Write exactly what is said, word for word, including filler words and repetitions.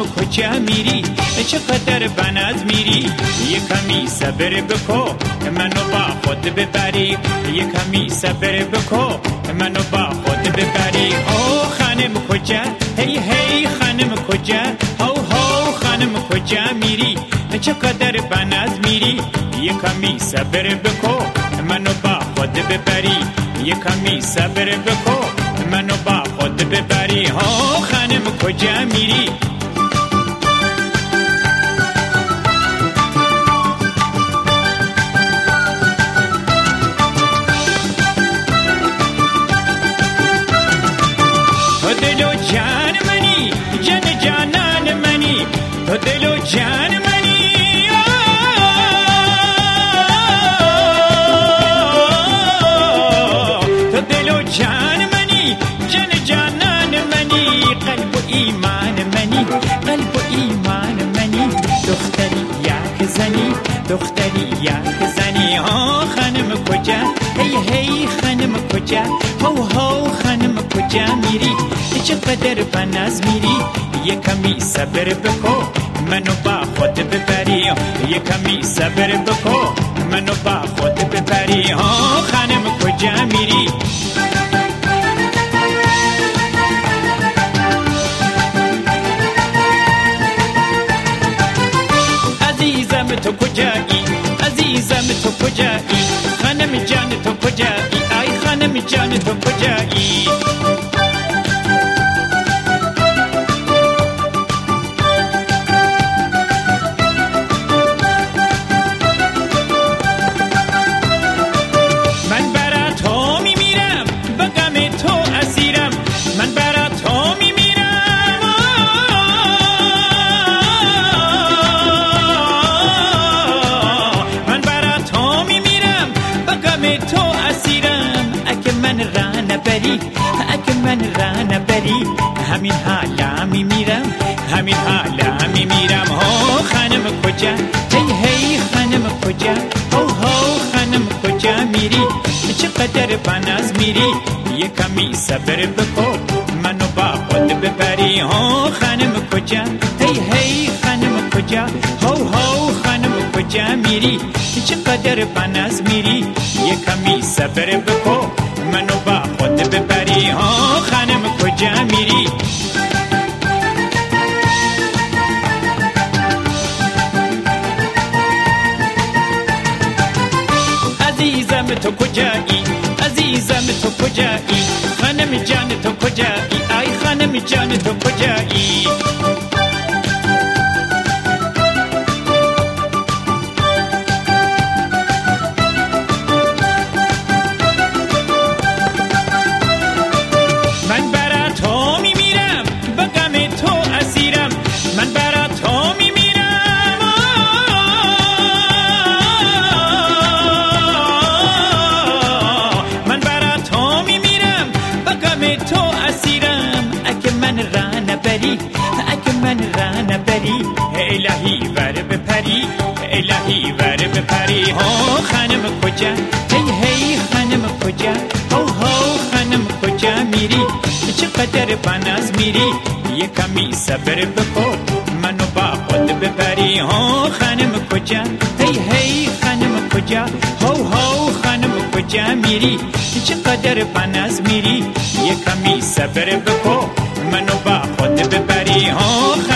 کجا میری چقدر بناز میری یه کمی صبر بکو منو با خود ببری یه کمی صبر بکو منو با خود ببری او خانم کجا هی هی خانم کجا هو هو خانم کجا میری چقدر بناز میری یه کمی صبر بکو منو با خود ببری یه کمی صبر بکو منو با خود ببری ها خانم کجا میری تو دل و جان منی جان جانان منی تو دل و جان منی تو دل و جان منی جان جانان منی قلب و ایمان منی قلب و ایمان منی دختری یک زنی دختری یک زنی ها خانم کجا هی هی خانم کجا هو هو خانم کجا میری چقدر بناز میری یه کمی صبر بکو منو با خود ببری یه کمی صبر بکو منو با خود ببری ها خانم کجا میری عزیزم تو کجایی عزیزم تو کجایی خانم جان تو کجایی ای خانم جان تو کجایی اگه من رانه بری همین حالا میمیرم همین حالا میمیرم هو خانم کجا هی هی خانم کجا هو هو خانم کجا میری چقدر بناز میری یه کمی صبر بکو منو با خود ببری هو خانم کجا هی هی خانم کجا هو هو خانم کجا میری چقدر بناز میری یه کمی صبر بکو منو با خود ببری ها خانم کجا میری عزیزم تو کجایی عزیزم تو کجایی خانم جان تو کجایی ای خانم جان تو کجایی اگه من رانه بری الهی ور بپری الهی ور بپری ها خانم کجا هی هی خانم کجا هو هو خانم کجا میری چقدر بناز میری یه کمی صبر بکو منو با خود ببری ها خانم کجا هی هی خانم کجا هو هو خانم کجا میری چقدر بناز میری یه کمی صبر بکو منو با خود ببری ها